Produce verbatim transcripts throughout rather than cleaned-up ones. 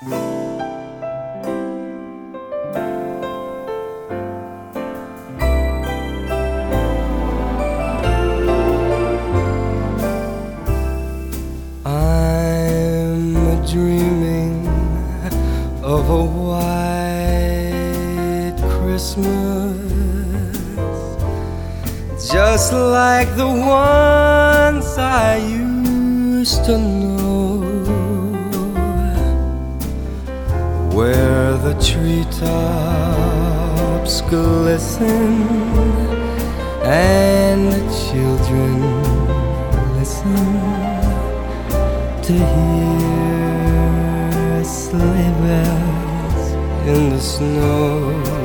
I'm dreaming of a white Christmas, just like the ones I used to know, where the treetops glisten and the children listen to hear sleigh bells in the snow.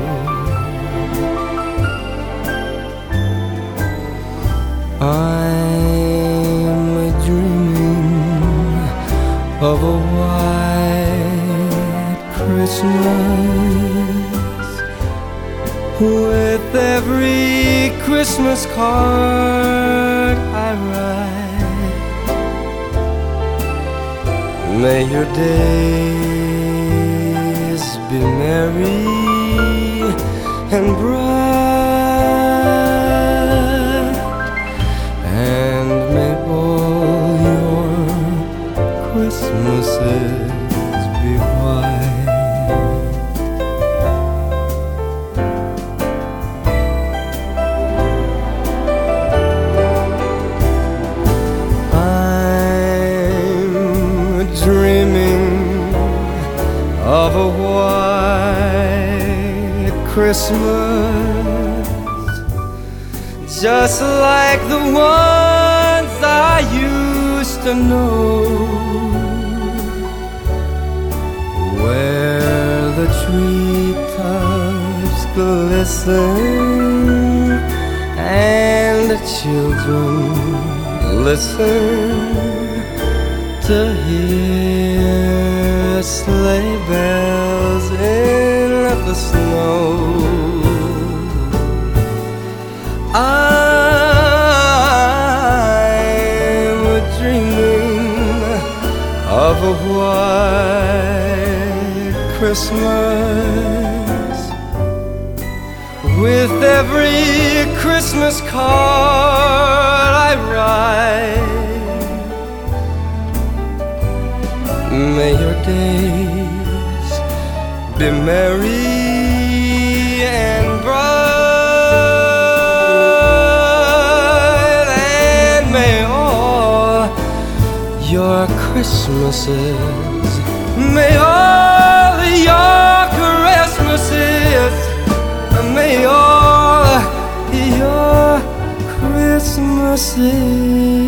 I'm dreaming of a white Christmas, with every Christmas card I write. May your days be merry and bright, and may all your Christmases be white. I'm dreaming of a white Christmas, just like the ones I used to know, where the treetops glisten and the children listen to hear sleigh bells in the snow. I'm dreaming of a white Christmas, with every Christmas card I write. May your days be merry and bright, and may all your Christmases, may all your Christmases, may all your Christmases